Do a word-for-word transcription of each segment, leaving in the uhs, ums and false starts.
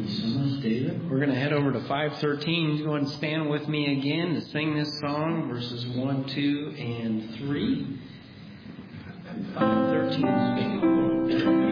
you so much, David. We're going to head over to five thirteen. Go ahead and stand with me again to sing this song, verses one, two, and three. five thirteen.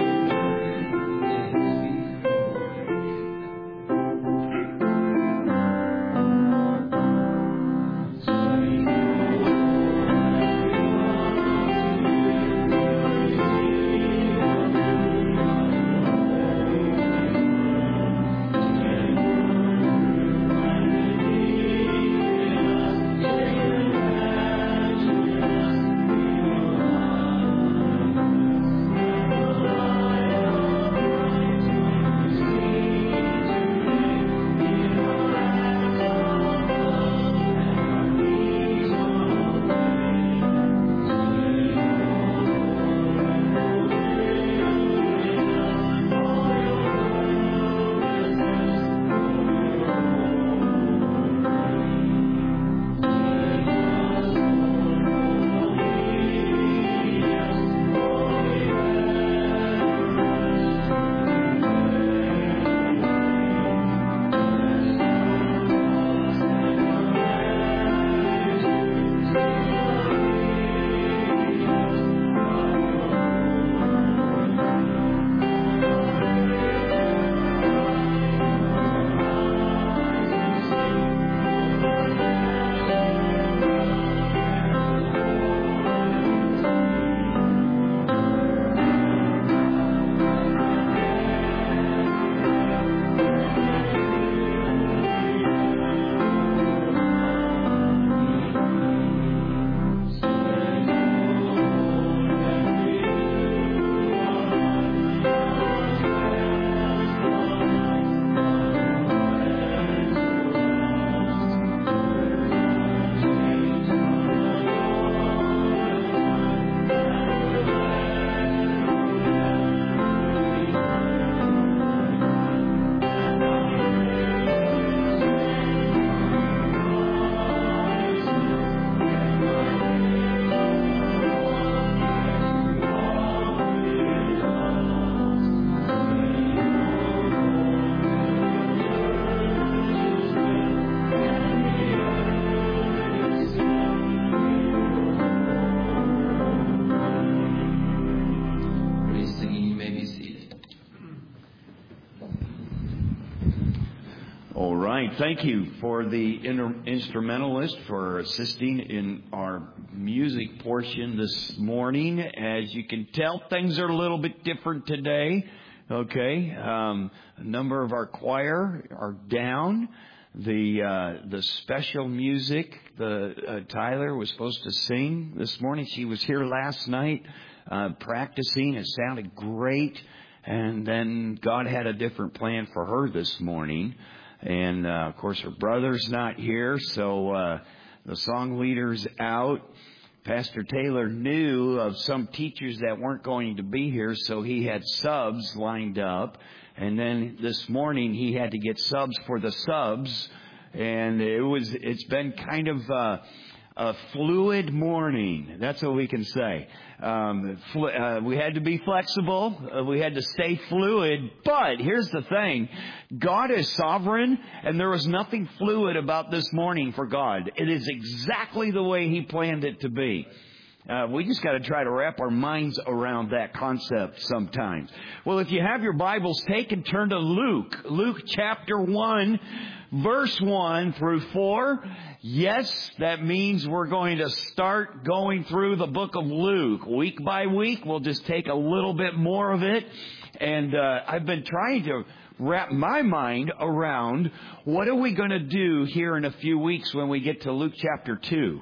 Thank you for the inter- instrumentalist for assisting in our music portion this morning. As you can tell, things are a little bit different today. Okay, um, a number of our choir are down. The uh, the special music, the uh, Tyler was supposed to sing this morning. She was here last night uh, practicing. It sounded great, and then God had a different plan for her this morning. And, uh, of course, her brother's not here, so uh, the song leader's out. Pastor Taylor knew of some teachers that weren't going to be here, so he had subs lined up. And then this morning he had to get subs for the subs. And it was, it's been kind of uh, a fluid morning. That's what we can say. Um, fl- uh, we had to be flexible. Uh, we had to stay fluid. But here's the thing. God is sovereign, and there was nothing fluid about this morning for God. It is exactly the way He planned it to be. Uh, we just got to try to wrap our minds around that concept sometimes. Well, if you have your Bibles, take and turn to Luke. Luke chapter one, verse one through four. Yes, that means we're going to start going through the book of Luke. Week by week, we'll just take a little bit more of it. And uh, I've been trying to wrap my mind around what are we going to do here in a few weeks when we get to Luke chapter two.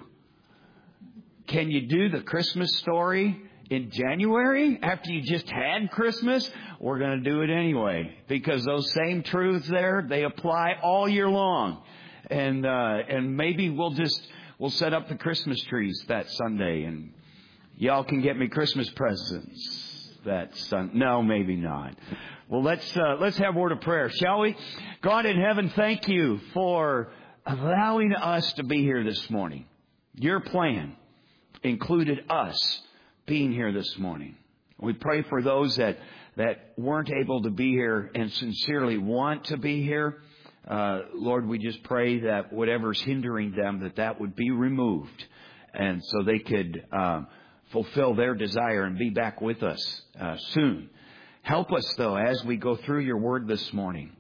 Can you do the Christmas story in January after you just had Christmas? We're going to do it anyway because those same truths there, they apply all year long. And uh, and maybe we'll just we'll set up the Christmas trees that Sunday, and y'all can get me Christmas presents that Sunday. No, maybe not. Well, let's uh, let's have a word of prayer, shall we? God in heaven, thank you for allowing us to be here this morning. Your plan included us being here this morning. We pray for those that, that weren't able to be here and sincerely want to be here. Uh, Lord, we just pray that whatever's hindering them, that that would be removed. And so they could uh, fulfill their desire and be back with us uh, soon. Help us, though, as we go through your word this morning,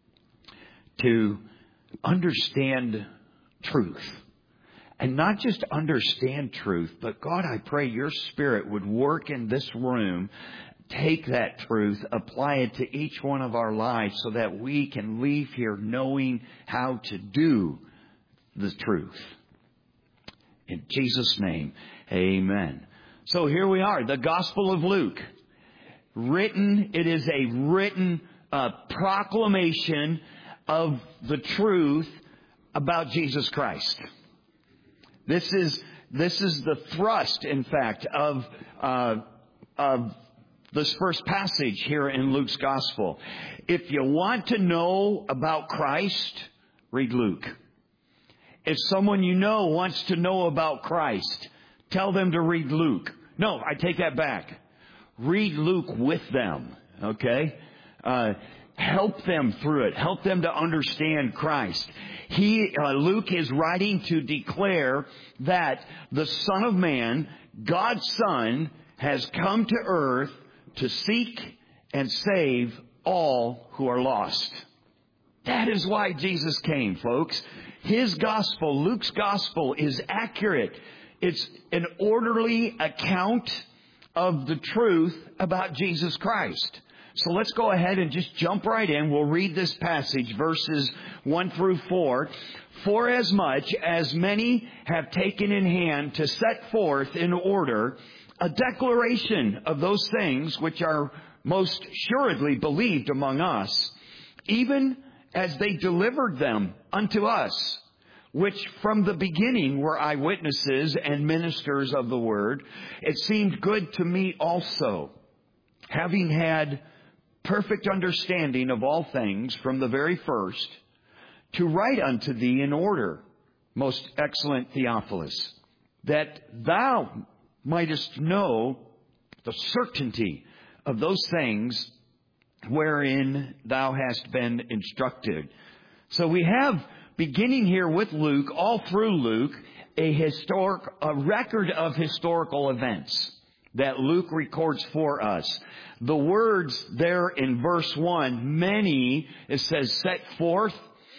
to understand truth. And not just understand truth, but God, I pray your Spirit would work in this room, take that truth, apply it to each one of our lives so that we can leave here knowing how to do the truth. In Jesus' name, amen. So here we are, the Gospel of Luke. Written, it is a written uh, proclamation of the truth about Jesus Christ. This is this is the thrust, in fact, of uh, of this first passage here in Luke's Gospel. If you want to know about Christ, read Luke. If someone you know wants to know about Christ, tell them to read Luke. No, I take that back. Read Luke with them, okay? Uh, help them through it. Help them to understand Christ. He, uh, Luke is writing to declare that the Son of Man, God's Son, has come to earth to seek and save all who are lost. That is why Jesus came, folks. His gospel, Luke's gospel, is accurate. It's an orderly account of the truth about Jesus Christ. So let's go ahead and just jump right in. We'll read this passage, verses one through four. For as much as many have taken in hand to set forth in order a declaration of those things which are most assuredly believed among us, even as they delivered them unto us, which from the beginning were eyewitnesses and ministers of the word, it seemed good to me also, having had perfect understanding of all things from the very first, to write unto thee in order, most excellent Theophilus, that thou mightest know the certainty of those things wherein thou hast been instructed. So we have, beginning here with Luke, all through Luke, a historic, a record of historical events that Luke records for us. The words there in verse one, many, it says, set forth.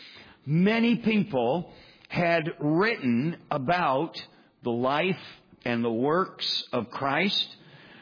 Many people had written about the life and the works of Christ.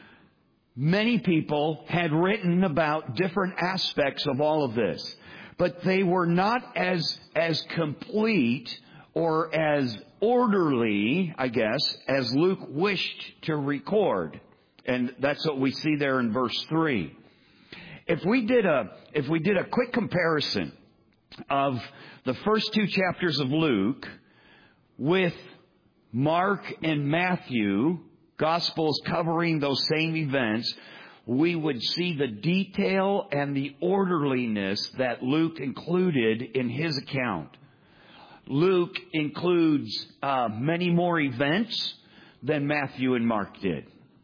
Many people had written about different aspects of all of this, but they were not as, as complete or as orderly, I guess, as Luke wished to record. And that's what we see there in verse three. If we did a, if we did a quick comparison of the first two chapters of Luke with Mark and Matthew, Gospels covering those same events, we would see the detail and the orderliness that Luke included in his account. Luke includes uh, many more events than Matthew and Mark did.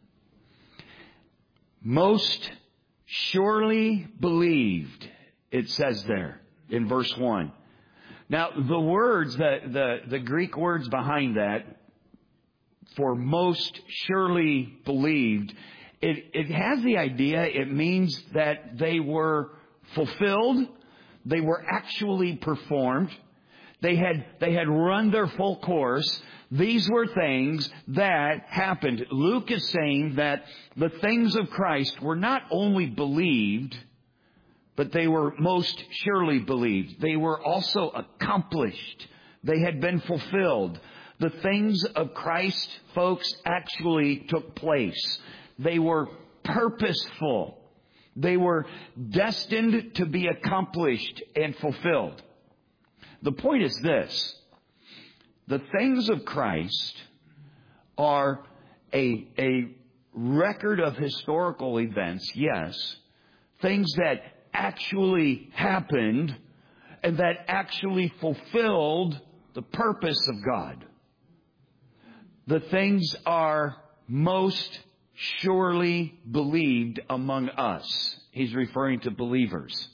Most surely believed, it says there in verse one. Now, the words, the, the, the Greek words behind that, for most surely believed, it, it has the idea, it means that they were fulfilled, they were actually performed, they had, they had run their full course. These were things that happened. Luke is saying that the things of Christ were not only believed, but they were most surely believed. They were also accomplished. They had been fulfilled. The things of Christ, folks, actually took place. They were purposeful. They were destined to be accomplished and fulfilled. The point is this. The things of Christ are a, a record of historical events, yes. Things that actually happened and that actually fulfilled the purpose of God. The things are most surely believed among us. He's referring to believers.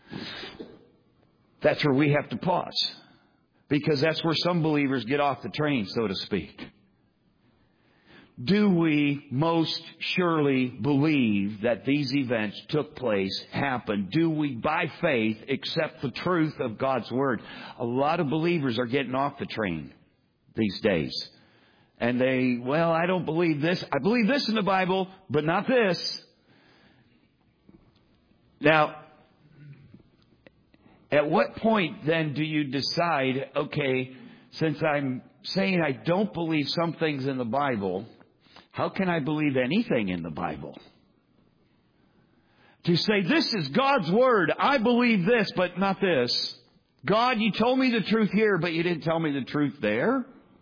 That's where we have to pause, because that's where some believers get off the train, so to speak. Do we most surely believe that these events took place, happened? Do we, by faith, accept the truth of God's Word? A lot of believers are getting off the train these days. And they, well, I don't believe this. I believe this in the Bible, but not this. Now, at what point then do you decide, okay, since I'm saying I don't believe some things in the Bible, how can I believe anything in the Bible? To say, this is God's Word, I believe this, but not this. God, you told me the truth here, but you didn't tell me the truth there.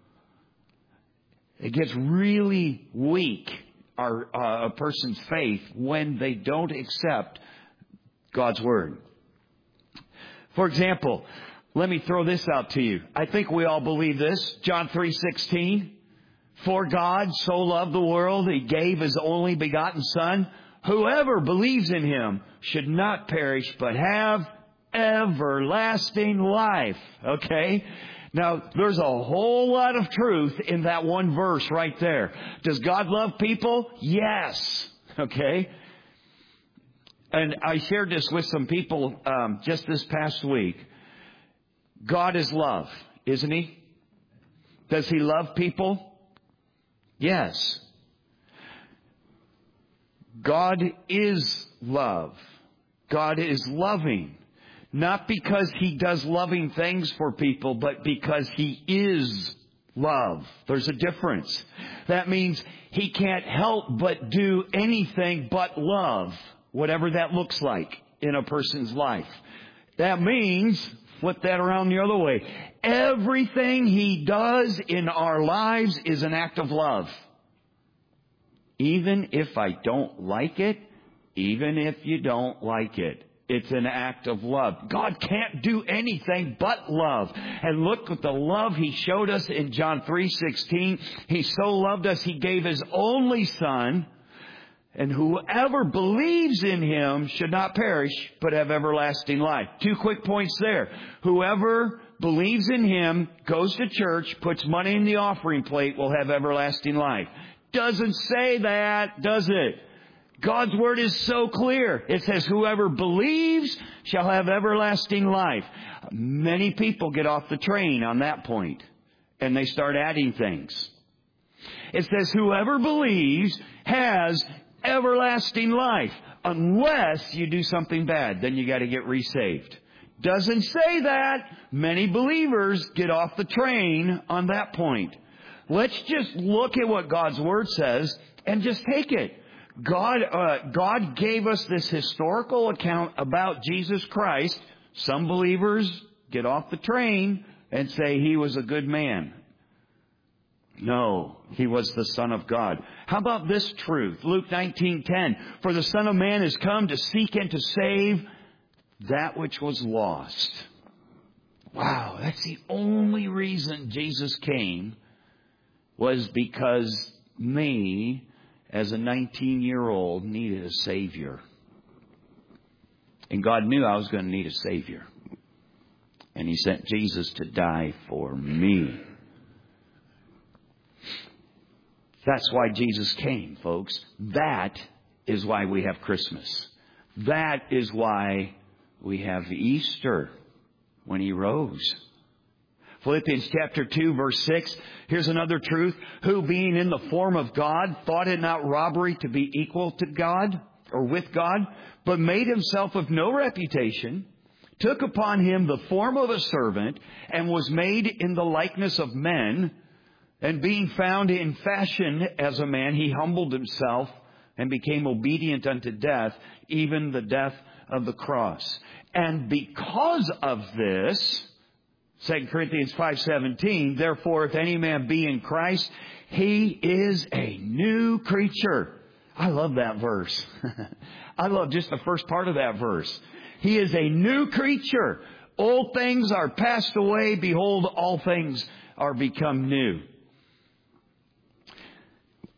It gets really weak, our, uh, a person's faith, when they don't accept God's Word. For example, let me throw this out to you. I think we all believe this. John three sixteen. For God so loved the world, He gave His only begotten Son. Whoever believes in Him should not perish, but have everlasting life. Okay? Now, there's a whole lot of truth in that one verse right there. Does God love people? Yes. Okay? And I shared this with some people um, just this past week. God is love, isn't He? Does He love people? Yes. God is love. God is loving. Not because He does loving things for people, but because He is love. There's a difference. That means He can't help but do anything but love, whatever that looks like in a person's life. That means, flip that around the other way, everything He does in our lives is an act of love. Even if I don't like it, even if you don't like it, it's an act of love. God can't do anything but love. And look at the love He showed us in John three sixteen. He so loved us, He gave His only Son. And whoever believes in Him should not perish, but have everlasting life. Two quick points there. Whoever believes in Him, goes to church, puts money in the offering plate, will have everlasting life. Doesn't say that, does it? God's Word is so clear. It says, whoever believes shall have everlasting life. Many people get off the train on that point, and they start adding things. It says, whoever believes has everlasting life, unless you do something bad. Then you got to get resaved. Doesn't say that. Many believers get off the train on that point. Let's just look at what God's Word says and just take it. God, uh, God gave us this historical account about Jesus Christ. Some believers get off the train and say He was a good man. No, He was the Son of God. How about this truth? Luke nineteen ten. For the Son of Man is come to seek and to save that which was lost. Wow, that's the only reason Jesus came, was because me, as a nineteen-year-old, needed a Savior. And God knew I was going to need a Savior. And He sent Jesus to die for me. That's why Jesus came, folks. That is why we have Christmas. That is why we have Easter, when He rose. Philippians chapter two, verse six. Here's another truth. Who, being in the form of God, thought it not robbery to be equal to God, or with God, but made Himself of no reputation, took upon Him the form of a servant, and was made in the likeness of men. And being found in fashion as a man, He humbled Himself and became obedient unto death, even the death of the cross. And because of this, Second Corinthians five seventeen, therefore, if any man be in Christ, he is a new creature. I love that verse. I love just the first part of that verse. He is a new creature. Old things are passed away. Behold, all things are become new.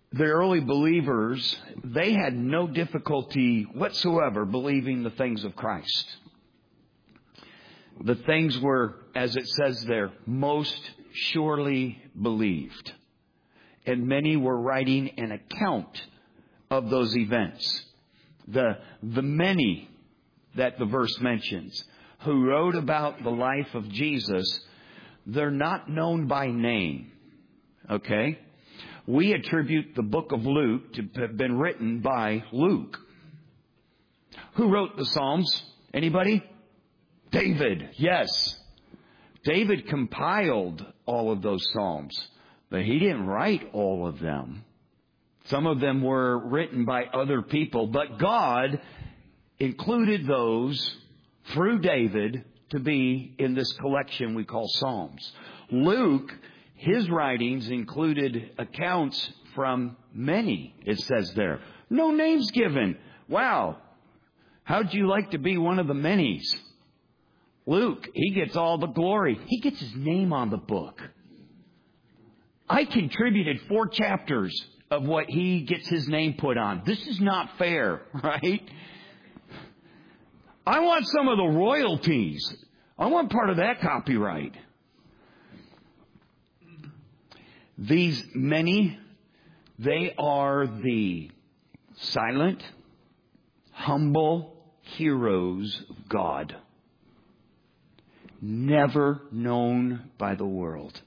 the early believers, they had no difficulty whatsoever believing the things of Christ. The things were, as it says there, most surely believed. And many were writing an account of those events. The, the many that the verse mentions, who wrote about the life of Jesus, they're not known by name. Okay? We attribute the book of Luke to have been written by Luke. Who wrote the Psalms? Anybody? David. Yes. David compiled all of those Psalms, but he didn't write all of them. Some of them were written by other people, but God included those through David to be in this collection we call Psalms. Luke, his writings included accounts from many, it says there. No names given. Wow. How'd you like to be one of the manys? Luke, he gets all the glory. He gets his name on the book. I contributed four chapters of what he gets his name put on. This is not fair, right? I want some of the royalties. I want part of that copyright. These many, they are the silent, humble heroes of God. Never known by the world,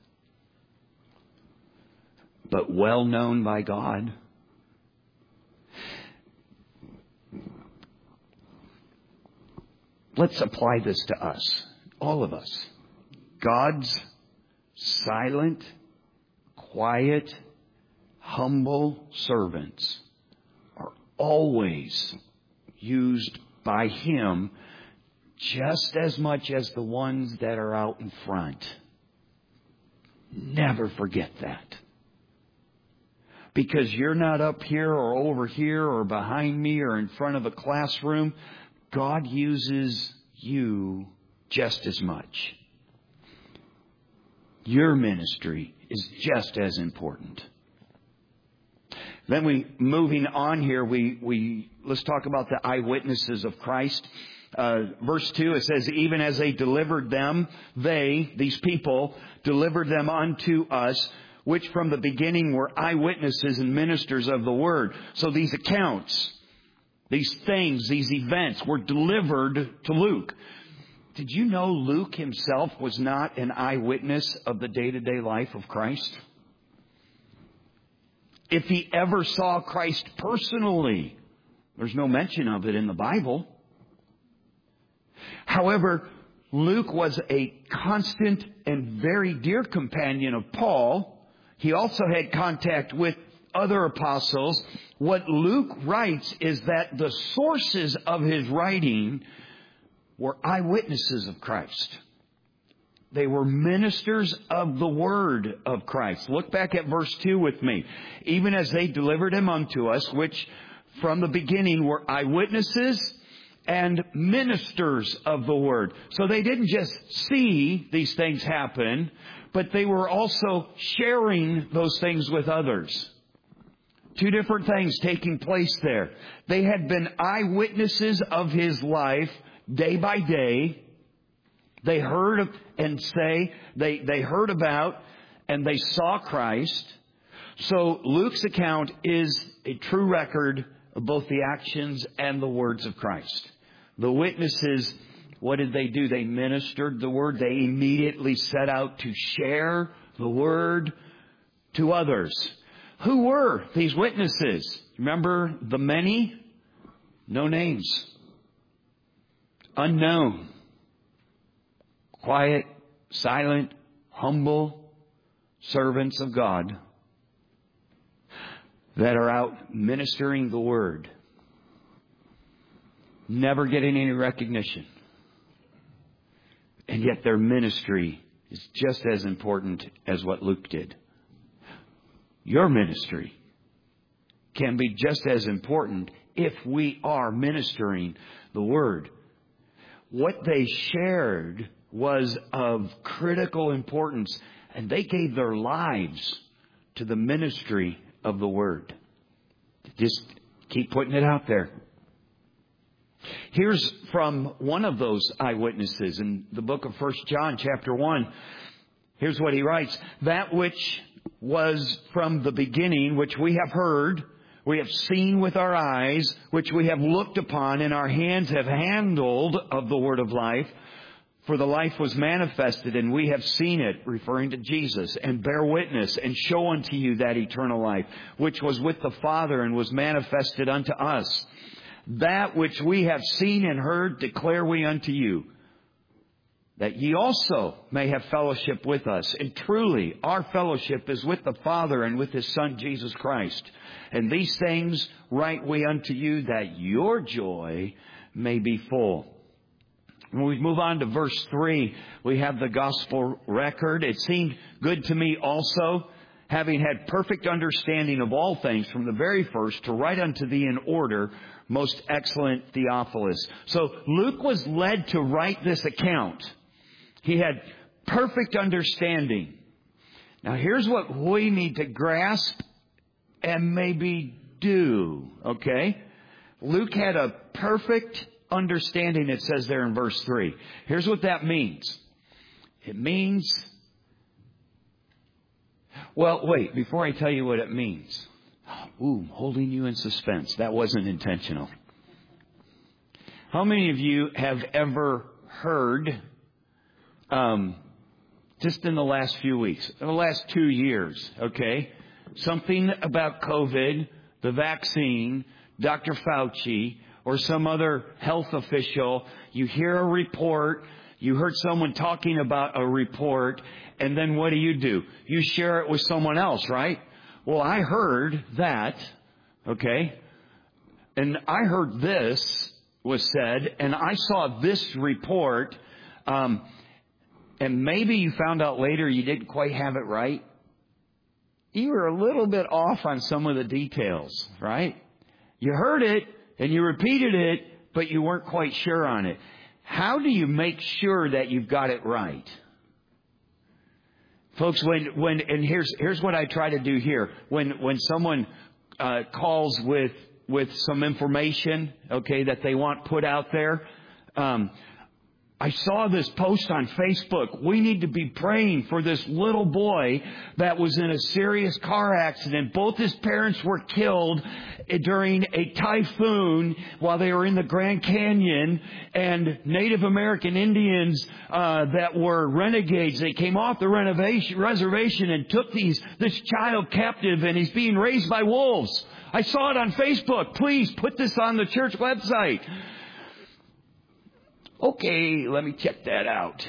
but well known by God. Let's apply this to us, all of us. God's silent, quiet, humble servants are always used by Him just as much as the ones that are out in front. Never forget that. Because you're not up here or over here or behind me or in front of a classroom, God uses you just as much. Your ministry is just as important. Then we, moving on here, we, we let's talk about the eyewitnesses of Christ. Uh, verse two, it says, even as they delivered them, they, these people, delivered them unto us, which from the beginning were eyewitnesses and ministers of the word. So these accounts, these things, these events were delivered to Luke. Did you know Luke himself was not an eyewitness of the day-to-day life of Christ? If he ever saw Christ personally, there's no mention of it in the Bible. However, Luke was a constant and very dear companion of Paul. He also had contact with other apostles. What Luke writes is that the sources of his writing were eyewitnesses of Christ. They were ministers of the word of Christ. Look back at verse two with me. Even as they delivered him unto us, which from the beginning were eyewitnesses and ministers of the word. So they didn't just see these things happen, but they were also sharing those things with others. Two different things taking place there. They had been eyewitnesses of his life day by day. They heard and say, they, they heard about and they saw Christ. So Luke's account is a true record of both the actions and the words of Christ. The witnesses, what did they do? They ministered the word. They immediately set out to share the word to others. Who were these witnesses? Remember the many? No names. Unknown. Quiet, silent, humble servants of God that are out ministering the word. Never getting any recognition. And yet their ministry is just as important as what Luke did. Your ministry can be just as important if we are ministering the word. What they shared was of critical importance, and they gave their lives to the ministry of the Word. Just keep putting it out there. Here's from one of those eyewitnesses in the book of First John chapter one. Here's what he writes. That which was from the beginning, which we have heard, we have seen with our eyes, which we have looked upon, and our hands have handled of the word of life. For the life was manifested, and we have seen it, referring to Jesus, and bear witness, and show unto you that eternal life, which was with the Father, and was manifested unto us. That which we have seen and heard declare we unto you, that ye also may have fellowship with us. And truly, our fellowship is with the Father and with His Son, Jesus Christ. And these things write we unto you, that your joy may be full. When we move on to verse three, we have the gospel record. It seemed good to me also, having had perfect understanding of all things from the very first, to write unto thee in order, most excellent Theophilus. So Luke was led to write this account. He had perfect understanding. Now here's what we need to grasp and maybe do, okay? Luke had a perfect understanding, it says there in verse three. Here's what that means. It means, well, wait, before I tell you what it means. Ooh, holding you in suspense. That wasn't intentional. How many of you have ever heard, um, just in the last few weeks, in the last two years, okay, something about COVID, the vaccine, Doctor Fauci, or some other health official? You hear a report, you heard someone talking about a report, and then what do you do? You share it with someone else, right? Well, I heard that, okay, and I heard this was said, and I saw this report, um, and maybe you found out later you didn't quite have it right. You were a little bit off on some of the details, right? You heard it, and you repeated it, but you weren't quite sure on it. How do you make sure that you've got it right? Folks, when, when, and here's, here's what I try to do here. When, when someone, uh, calls with, with some information, okay, that they want put out there, um, I saw this post on Facebook. We need to be praying for this little boy that was in a serious car accident. Both his parents were killed during a typhoon while they were in the Grand Canyon, and Native American Indians uh, that were renegades, they came off the renovation, reservation and took these this child captive, and he's being raised by wolves. I saw it on Facebook. Please put this on the church website. Okay, let me check that out.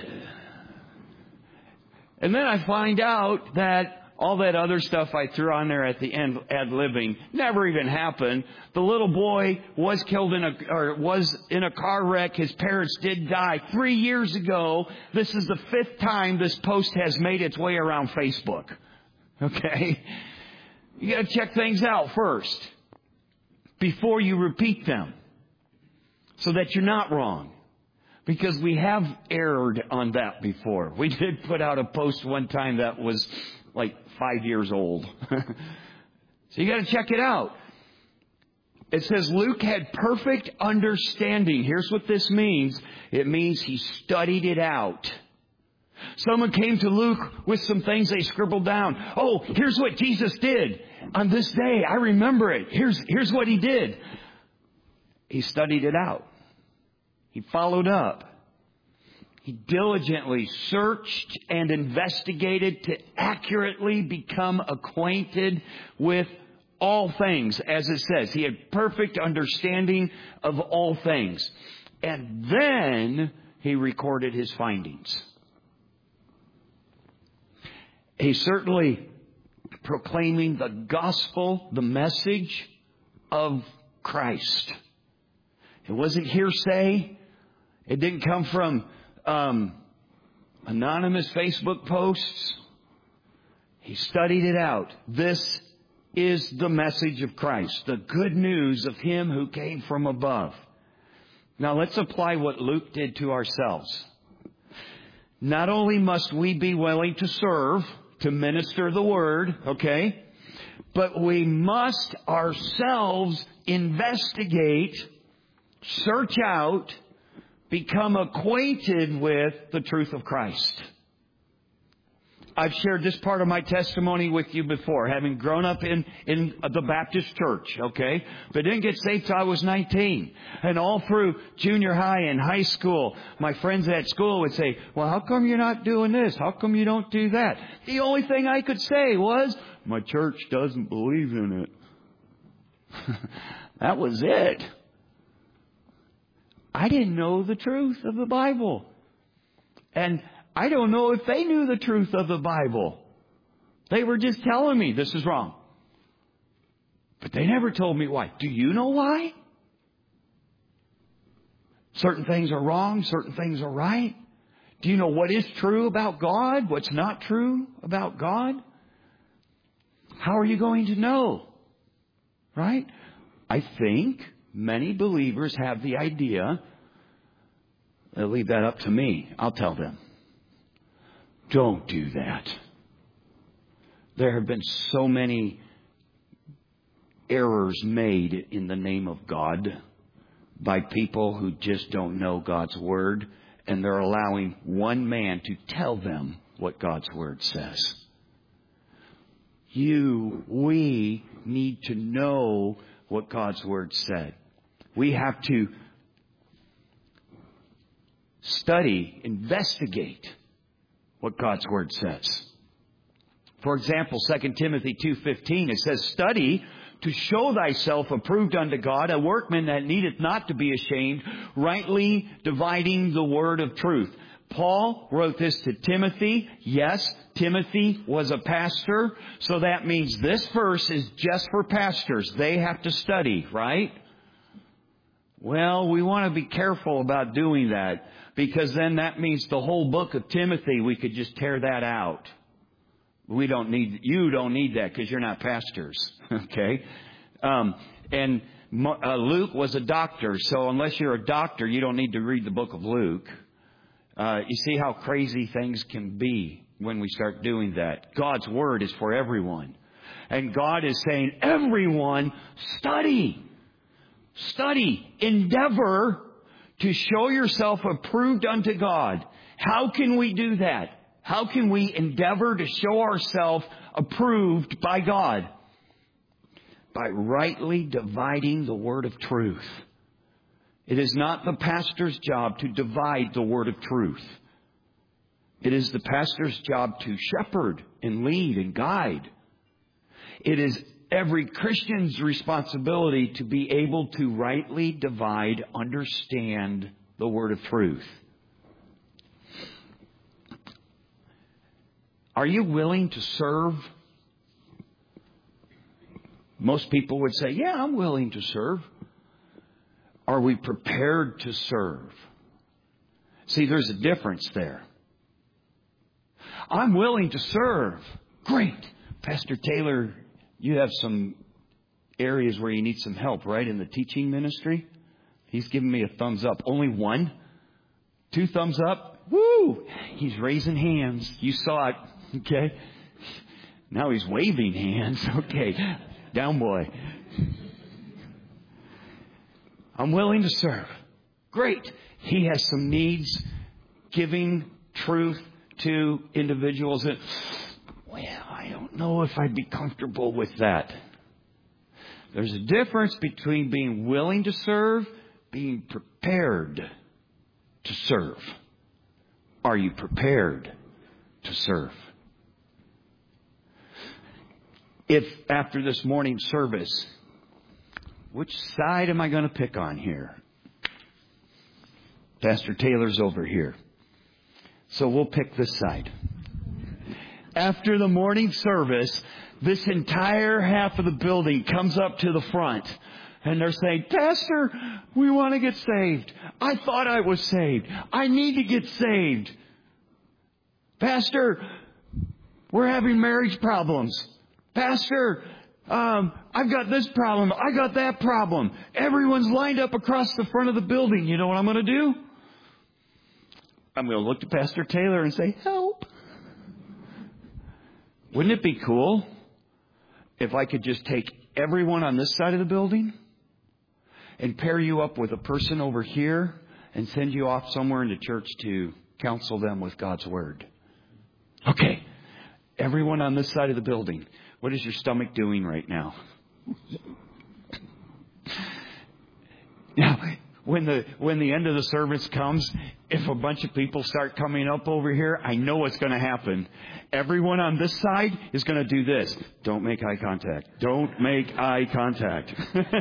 And then I find out that all that other stuff I threw on there at the end, ad-libbing, never even happened. The little boy was killed in a, or was in a car wreck. His parents did die three years ago. This is the fifth time this post has made its way around Facebook. Okay? You gotta check things out first before you repeat them, so that you're not wrong. Because we have erred on that before. We did put out a post one time that was like five years old. So you got to check it out. It says Luke had perfect understanding. Here's what this means. It means he studied it out. Someone came to Luke with some things they scribbled down. Oh, here's what Jesus did on this day. I remember it. Here's, here's what he did. He studied it out. He followed up. He diligently searched and investigated to accurately become acquainted with all things, as it says. He had perfect understanding of all things. And then he recorded his findings. He's certainly proclaiming the gospel, the message of Christ. It wasn't hearsay. It didn't come from um, anonymous Facebook posts. He studied it out. This is the message of Christ, the good news of Him who came from above. Now let's apply what Luke did to ourselves. Not only must we be willing to serve, to minister the word, okay, but we must ourselves investigate, search out, become acquainted with the truth of Christ. I've shared this part of my testimony with you before, having grown up in, in the Baptist church, okay? But didn't get saved till I was nineteen. And all through junior high and high school, my friends at school would say, well, how come you're not doing this? How come you don't do that? The only thing I could say was, my church doesn't believe in it. That was it. I didn't know the truth of the Bible. And I don't know if they knew the truth of the Bible. They were just telling me this is wrong. But they never told me why. Do you know why? Certain things are wrong, certain things are right. Do you know what is true about God? What's not true about God? How are you going to know? Right? I think many believers have the idea, they'll leave that up to me. I'll tell them. Don't do that. There have been so many errors made in the name of God by people who just don't know God's Word, and they're allowing one man to tell them what God's Word says. You, we need to know what God's Word said. We have to study, investigate what God's Word says. For example, Second Timothy two fifteen, it says, study to show thyself approved unto God, a workman that needeth not to be ashamed, rightly dividing the word of truth. Paul wrote this to Timothy. Yes, Timothy was a pastor, so that means this verse is just for pastors. They have to study, right? Well, we want to be careful about doing that, because then that means the whole book of Timothy, we could just tear that out. We don't need, you don't need that because you're not pastors, okay? Um, and uh, Luke was a doctor, so unless you're a doctor, you don't need to read the book of Luke. Uh, you see how crazy things can be when we start doing that. God's Word is for everyone. And God is saying, everyone, study. Study. Endeavor to show yourself approved unto God. How can we do that? How can we endeavor to show ourselves approved by God? By rightly dividing the word of truth. It is not the pastor's job to divide the word of truth. It is the pastor's job to shepherd and lead and guide. It is every Christian's responsibility to be able to rightly divide, understand the word of truth. Are you willing to serve? Most people would say, yeah, I'm willing to serve. Are we prepared to serve? See, there's a difference there. I'm willing to serve. Great. Pastor Taylor, you have some areas where you need some help, right, in the teaching ministry? He's giving me a thumbs up. Only one? Two thumbs up? Woo! He's raising hands. You saw it. Okay. Now he's waving hands. Okay. Down boy. I'm willing to serve. Great. He has some needs. Giving truth to individuals. And, well, I don't know if I'd be comfortable with that. There's a difference between being willing to serve, being prepared to serve. Are you prepared to serve? If after this morning service, which side am I going to pick on here? Pastor Taylor's over here. So we'll pick this side. After the morning service, this entire half of the building comes up to the front. And they're saying, Pastor, we want to get saved. I thought I was saved. I need to get saved. Pastor, we're having marriage problems. Pastor, um, I've got this problem. I got that problem. Everyone's lined up across the front of the building. You know what I'm going to do? I'm going to look to Pastor Taylor and say, help. Wouldn't it be cool if I could just take everyone on this side of the building and pair you up with a person over here and send you off somewhere in the church to counsel them with God's Word. Okay. Everyone on this side of the building, what is your stomach doing right now? Now, when the when the end of the service comes, if a bunch of people start coming up over here, I know what's going to happen. Everyone on this side is going to do this. Don't make eye contact. Don't make eye contact.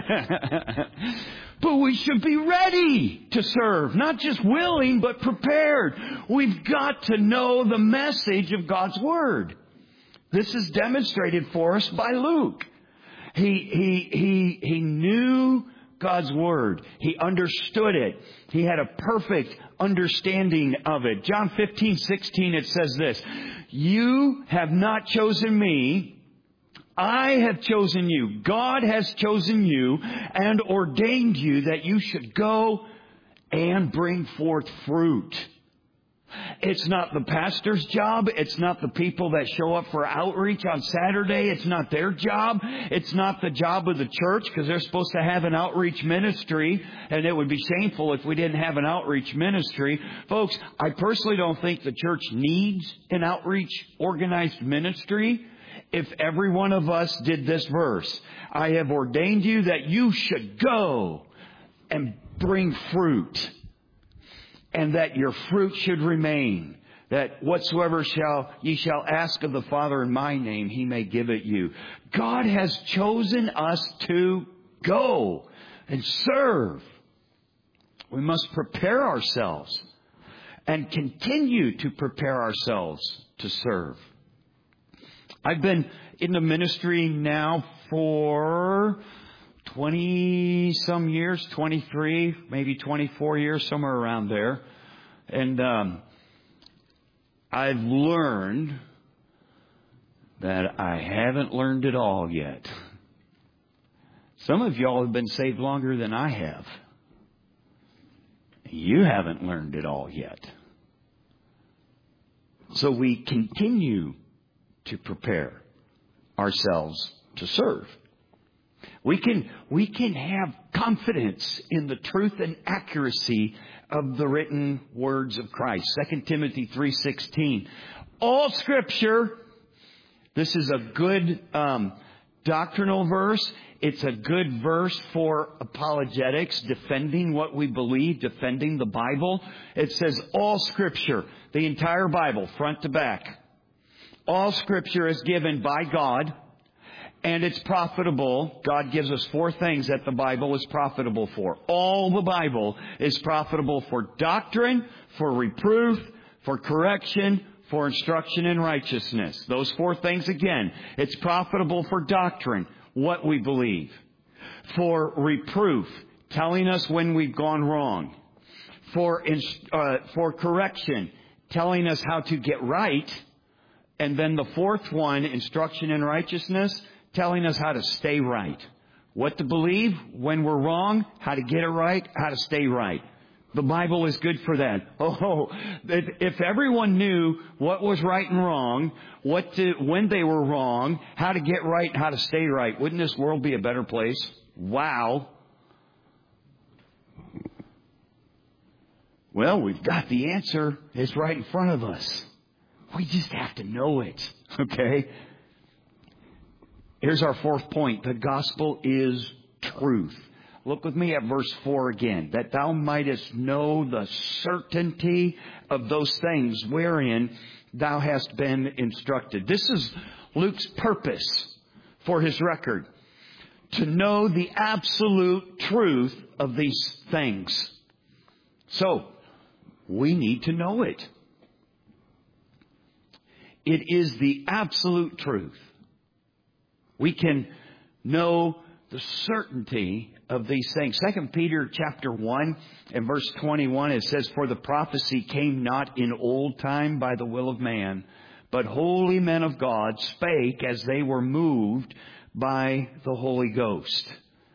But we should be ready to serve, not just willing, but prepared. We've got to know the message of God's Word. This is demonstrated for us by Luke. He, he, he, he knew God's Word. He understood it. He had a perfect understanding of it. John fifteen sixteen, it says this, "You have not chosen me. I have chosen you." God has chosen you and ordained you that you should go and bring forth fruit. It's not the pastor's job. It's not the people that show up for outreach on Saturday. It's not their job. It's not the job of the church, because they're supposed to have an outreach ministry, and it would be shameful if we didn't have an outreach ministry. Folks, I personally don't think the church needs an outreach organized ministry. If every one of us did this verse, "I have ordained you that you should go and bring fruit, and that your fruit should remain, that whatsoever shall ye shall ask of the Father in my name, He may give it you." God has chosen us to go and serve. We must prepare ourselves and continue to prepare ourselves to serve. I've been in the ministry now for twenty some years, twenty-three, maybe twenty-four years, somewhere around there. And um, I've learned that I haven't learned it all yet. Some of y'all have been saved longer than I have. You haven't learned it all yet. So we continue to prepare ourselves to serve. We can, we can have confidence in the truth and accuracy of the written words of Christ. Second Timothy three sixteen. All Scripture, this is a good um, doctrinal verse. It's a good verse for apologetics, defending what we believe, defending the Bible. It says all Scripture, the entire Bible, front to back. All Scripture is given by God, and it's profitable. God gives us four things that the Bible is profitable for. All the Bible is profitable for doctrine, for reproof, for correction, for instruction in righteousness. Those four things again. It's profitable for doctrine, what we believe. For reproof, telling us when we've gone wrong. For, uh, for correction, telling us how to get right. And then the fourth one, instruction in righteousness, telling us how to stay right. What to believe when we're wrong, how to get it right, how to stay right. The Bible is good for that. Oh, if everyone knew what was right and wrong, what to, when they were wrong, how to get right, how to stay right, wouldn't this world be a better place? Wow. Well, we've got the answer. It's right in front of us. We just have to know it. Okay? Here's our fourth point. The gospel is truth. Look with me at verse four again. "That thou mightest know the certainty of those things wherein thou hast been instructed." This is Luke's purpose for his record. To know the absolute truth of these things. So, we need to know it. It is the absolute truth. We can know the certainty of these things. Second Peter chapter one and verse twenty-one, it says, "For the prophecy came not in old time by the will of man, but holy men of God spake as they were moved by the Holy Ghost."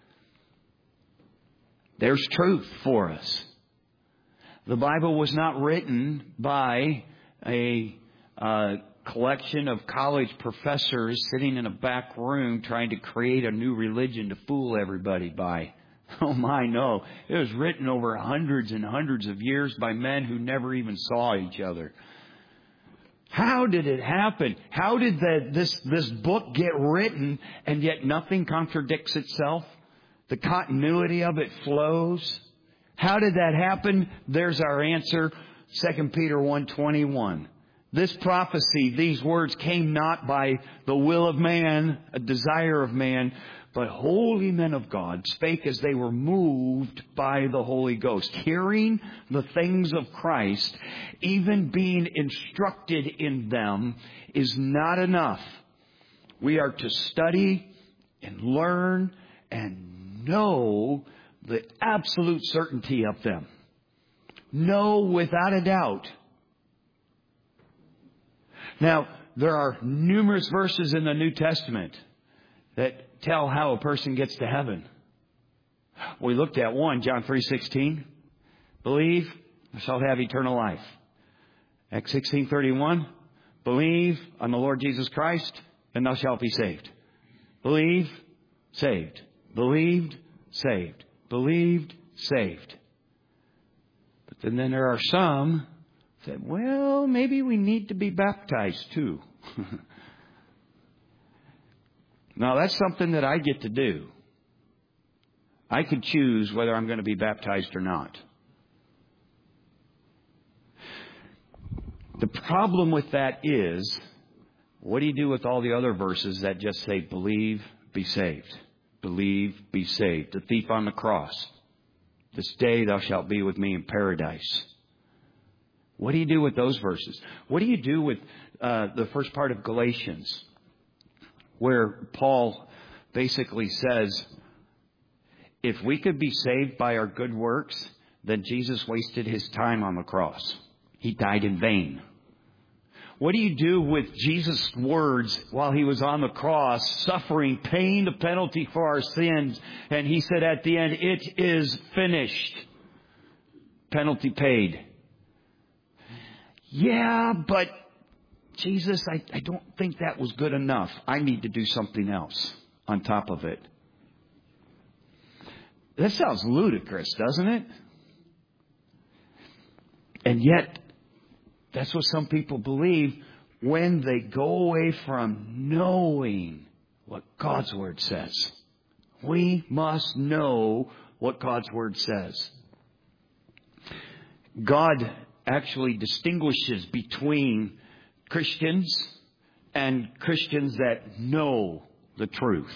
There's truth for us. The Bible was not written by a uh, collection of college professors sitting in a back room trying to create a new religion to fool everybody by. Oh my, no. It was written over hundreds and hundreds of years by men who never even saw each other. How did it happen? How did the, this, this book get written and yet nothing contradicts itself? The continuity of it flows. How did that happen? There's our answer. Second Peter one twenty-one. This prophecy, these words came not by the will of man, a desire of man, but holy men of God spake as they were moved by the Holy Ghost, hearing the things of Christ, even being instructed in them, is not enough. We are to study and learn and know the absolute certainty of them. Know without a doubt. Now, there are numerous verses in the New Testament that tell how a person gets to heaven. We looked at one, John three sixteen. Believe, thou shalt have eternal life. Acts sixteen thirty-one. Believe on the Lord Jesus Christ, and thou shalt be saved. Believe, saved. Believed, saved. Believed, saved. But then, then there are some that, well, maybe we need to be baptized too. Now, that's something that I get to do. I could choose whether I'm going to be baptized or not. The problem with that is, what do you do with all the other verses that just say, believe, be saved? Believe, be saved. The thief on the cross. This day thou shalt be with me in paradise. What do you do with those verses? What do you do with uh, the first part of Galatians, where Paul basically says, if we could be saved by our good works, then Jesus wasted his time on the cross. He died in vain. What do you do with Jesus' words while he was on the cross, suffering, paying the penalty for our sins? And he said at the end, it is finished. Penalty paid. Yeah, but Jesus, I, I don't think that was good enough. I need to do something else on top of it. That sounds ludicrous, doesn't it? And yet, that's what some people believe when they go away from knowing what God's Word says. We must know what God's Word says. God actually distinguishes between Christians and Christians that know the truth.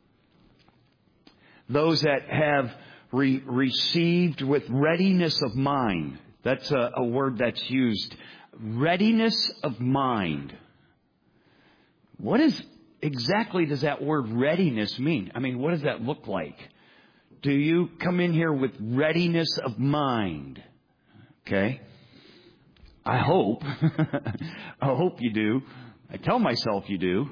Those that have re- received with readiness of mind. That's a, a word that's used. Readiness of mind. What is exactly does that word readiness mean? I mean, what does that look like? Do you come in here with readiness of mind? Okay. I hope. I hope you do. I tell myself you do.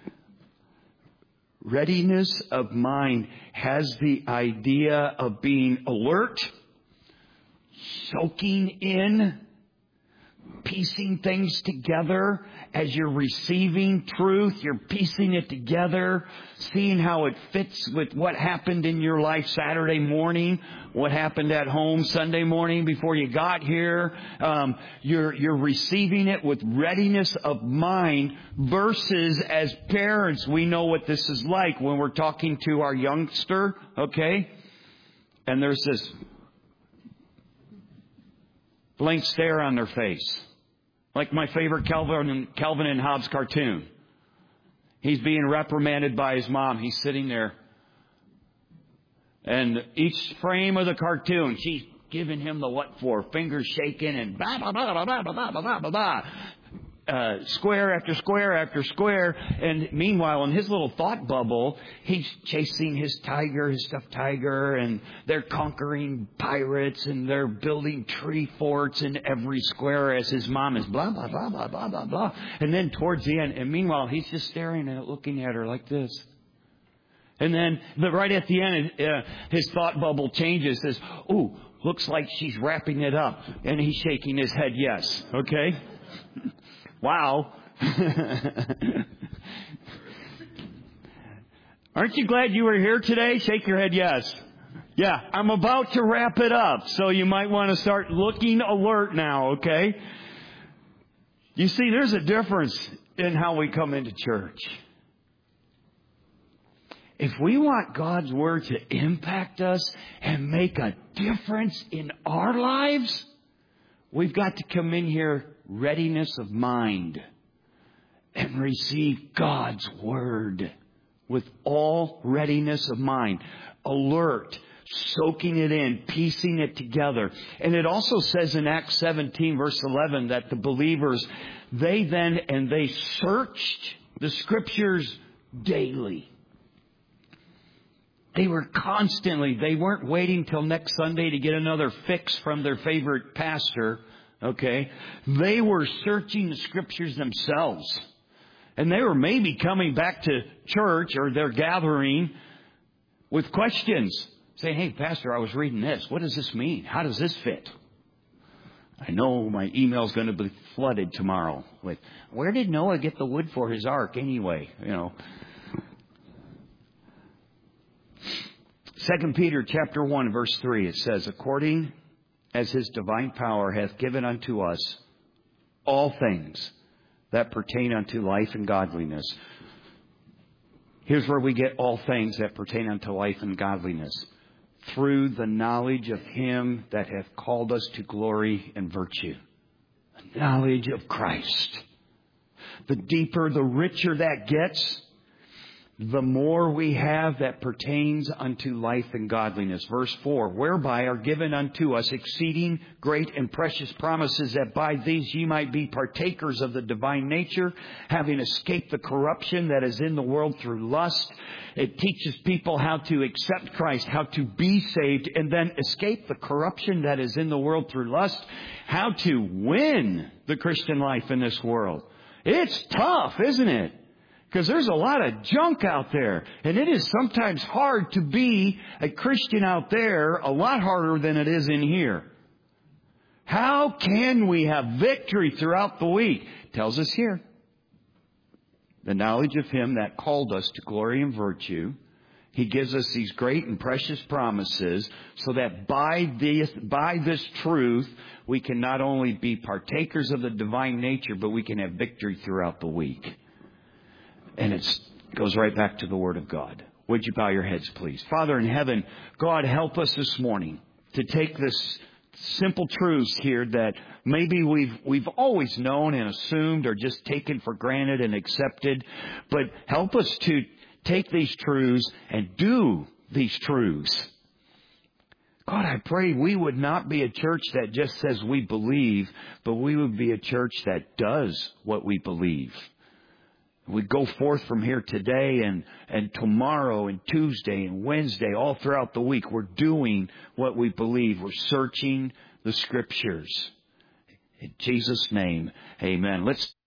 Readiness of mind has the idea of being alert, soaking in, piecing things together as you're receiving truth. You're piecing it together, seeing how it fits with what happened in your life Saturday morning, what happened at home Sunday morning before you got here. Um, you're you're receiving it with readiness of mind versus as parents, we know what this is like when we're talking to our youngster, okay? And there's this blank stare on their face. Like my favorite Calvin and, Calvin and Hobbes cartoon. He's being reprimanded by his mom. He's sitting there. And each frame of the cartoon, she's giving him the what for. Fingers shaking and blah, blah, blah, blah, blah, blah, blah, blah, blah. Uh, square after square after square. And meanwhile, in his little thought bubble, he's chasing his tiger, his stuffed tiger, and they're conquering pirates, and they're building tree forts in every square as his mom is blah, blah, blah, blah, blah, blah, blah. And then towards the end, and meanwhile, he's just staring at it, looking at her like this. And then the, right at the end, uh, his thought bubble changes, says, ooh, looks like she's wrapping it up. And he's shaking his head yes. Okay? Wow. Aren't you glad you were here today? Shake your head yes. Yeah, I'm about to wrap it up, so you might want to start looking alert now, okay? You see, there's a difference in how we come into church. If we want God's Word to impact us and make a difference in our lives, we've got to come in here readiness of mind and receive God's Word with all readiness of mind, alert, soaking it in, piecing it together. And it also says in Acts seventeen, verse eleven, that the believers, they then, and they searched the Scriptures daily. They were constantly, they weren't waiting till next Sunday to get another fix from their favorite pastor, okay? They were searching the Scriptures themselves. And they were maybe coming back to church or their gathering with questions. Saying, hey, Pastor, I was reading this. What does this mean? How does this fit? I know my email's going to be flooded tomorrow with, where did Noah get the wood for his ark anyway? You know. Second Peter chapter one, verse three, it says, according as his divine power hath given unto us all things that pertain unto life and godliness. Here's where we get all things that pertain unto life and godliness. Through the knowledge of him that hath called us to glory and virtue. The knowledge of Christ. The deeper, the richer that gets, the more we have that pertains unto life and godliness. Verse four, whereby are given unto us exceeding great and precious promises, that by these ye might be partakers of the divine nature, having escaped the corruption that is in the world through lust. It teaches people how to accept Christ, how to be saved, and then escape the corruption that is in the world through lust, how to win the Christian life in this world. It's tough, isn't it? Because there's a lot of junk out there. And it is sometimes hard to be a Christian out there, a lot harder than it is in here. How can we have victory throughout the week? It tells us here. The knowledge of him that called us to glory and virtue. He gives us these great and precious promises so that by this, by this truth, we can not only be partakers of the divine nature, but we can have victory throughout the week. And it goes right back to the Word of God. Would you bow your heads, please? Father in heaven, God, help us this morning to take this simple truths here that maybe we've we've always known and assumed or just taken for granted and accepted. But help us to take these truths and do these truths. God, I pray we would not be a church that just says we believe, but we would be a church that does what we believe. We go forth from here today and, and tomorrow and Tuesday and Wednesday, all throughout the week. We're doing what we believe. We're searching the Scriptures. In Jesus' name, amen. Let's